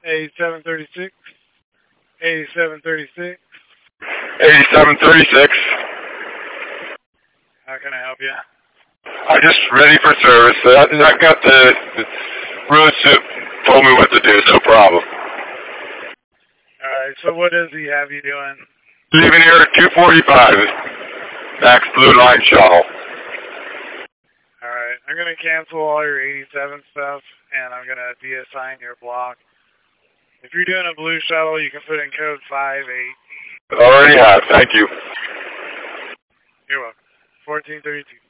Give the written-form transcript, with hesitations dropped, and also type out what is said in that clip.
8736. 8736. 8736. How can I help you? I'm just ready for service. I got the routes that told me what to do, no problem. Alright, so what does he have you doing? Leaving here at 2:45. Max Blue Line shuttle. Alright, I'm going to cancel all your 87 stuff, and I'm going to deassign your block. If you're doing a blue shuttle, you can put in code 58. Already have, thank you. You're welcome. 1432.